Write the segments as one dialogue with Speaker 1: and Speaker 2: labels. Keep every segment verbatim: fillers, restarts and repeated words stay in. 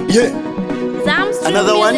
Speaker 1: Yeah. Another one.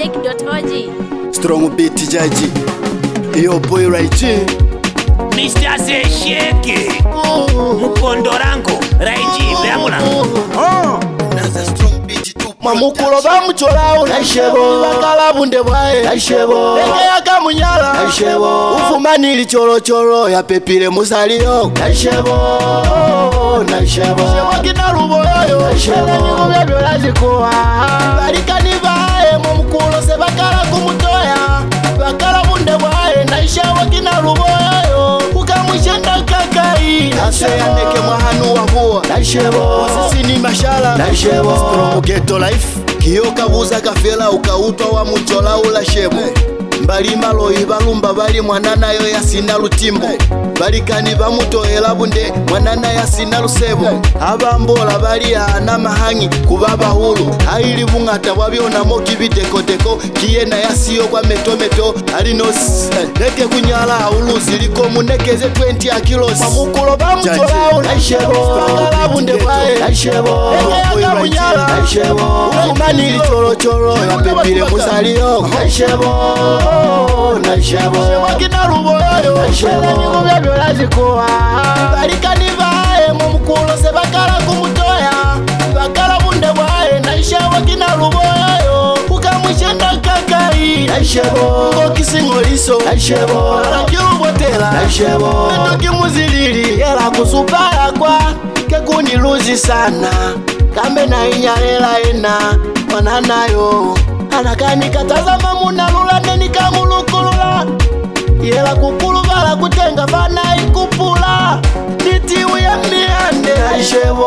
Speaker 1: Strong beat jaji. Yo boy Raiji.
Speaker 2: Mister Zesheke. Mukondo rango. Raiji Bamula.
Speaker 1: Oh. Another strong beat too. Mamukulo bamuchola unashebo. Bakala bunde bwae. Nashebo. Eke yaka munyala. Nashebo. Ufumani li choro choro ya pepile musalio. Nashebo. Nashebo. Shebo kina rubo yoyo. Nashebo. Niko byabyo lazikuwa. Barikani bae mumukulo se bakala kumutoya. Bakala bunde bwae naishawa kina rubo yoyo. Ukamushenda kakai. Nashebo. Neke mwahanu wabua. Nashebo. Sisi ni mashala. Nashebo. Strong ghetto life. Kiyoka buza kafela ukautwa wa muchola ula shebo. Mbalima loyi balumba bali mwanana yo yasina lutimbo. Balikani bamutoela bunde mwanana yasina lusebo. Abambola bali ana mahangi kubaba hulu. Haili bungata wabiona moki biteko teko. Kiyena yasiyo kwa meto meto. Alinos leke kunyala uluzi liko munekeze twenty kilos. Mamukulo bamutola unashebo. Bakala bunde bae nashebo. Eke yaka munyala nashebo. Ufumani li choro choro ya pepile musalio nashebo. Nashebo. Shebo kina rubo yoyo. Nashebo. Niko byabyo lazikuwa. Barikani bae mumukulo se bakala kumutoya. Bakala bunde bwae nashebo kina rubo yoyo. Ukamushenda kakai. Nashebo. Ngoki singoliso. Nashebo. Arakiubotela. Nashebo. Netoki muzilili. Yela kusupaya kwa. Kekuni luzi sana. Kambe na inyalela ina. Wananayo. Anakani katazama munalula neni kamulukulula. Yela kukulu bala kutenga fana ikupula. Niti uya miande Nashebo.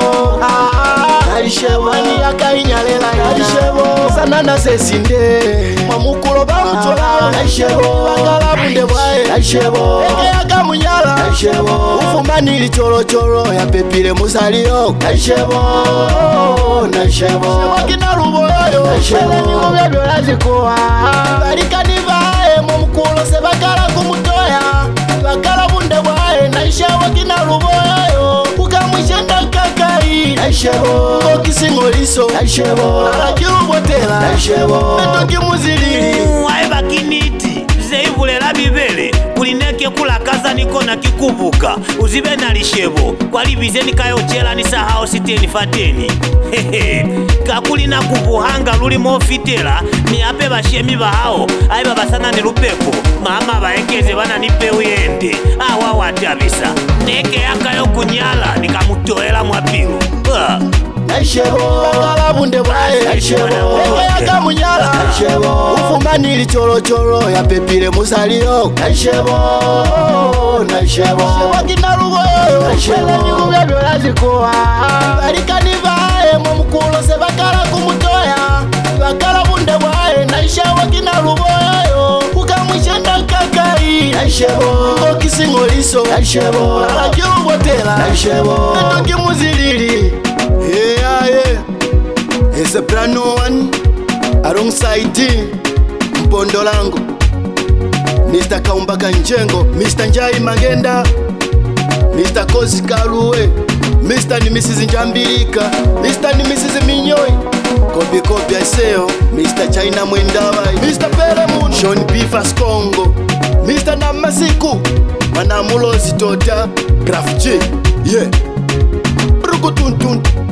Speaker 1: Nashebo. Ani yaka inyalela Nashebo. Sanana sesinde. Mamukulo bamuchola Nashebo. Bakala bunde bwae Nashebo. Eke yaka munyala Nashebo. Ufumani li choro choro ya pepile musalio Nashebo. Nashebo. Shebo kina rubo yoyo. Nashebo. Niko byabyo lazikuwa. Barikani bae mumukulo se bakala kumutoya. Bakala bunde bwae naishawa kina rubo yoyo. Ukamushenda kakai Nashebo. Ngoki singoliso Nashebo. Arakiubotela Nashebo. Netoki muzilili.
Speaker 2: Waiba kiniti. Zeivule la bibele. Kulineke kula kaza niko na kikubuka. Uzibe na lishebo. Kwa libizeni kayo chela ni sahao siteni fateni. Hehe. Kakuli na kubuhanga luli mofitela. Ni ape bashemi bahao. Aiba basana ni lupepo. Mama baekeze bana nipe uyende. Awa watabisa. Neke yaka yo kunyala. Nikamutoela mwapiru. Ah.
Speaker 1: Nashebo. Bakala bunde bwae Nashebo. Eke yaka munyala Nashebo. Ufumani li choro choro ya pepile musalio Nashebo. Nashebo. Shebo kina rubo yoyo. Nashebo. Niko byabyo lazikuwa. Barikani bae mumukulo se bakala kumutoya. Bakala bunde bwae naishawa kina rubo yoyo. Ukamushenda kakai Nashebo. Ngoki singoliso Nashebo. Arakiubotela Nashebo. Netoki muzilili. Yeah, yeah. It's a brand new one. Alongside Mpondo lango Mister Kaumbaka Njengo, Mister Njai Magenda, Mister Kozi Kaluwe, Mister ni Missus Njambilika, Mister ni Missus Minyoi, Kobi Kobi Aiseo, Mister China Mwendawai, Mister Peremun, Sean Bifas Congo, Mister Namasiku, Manamulo Zitota, Graf J, yeah. Brukutuntun.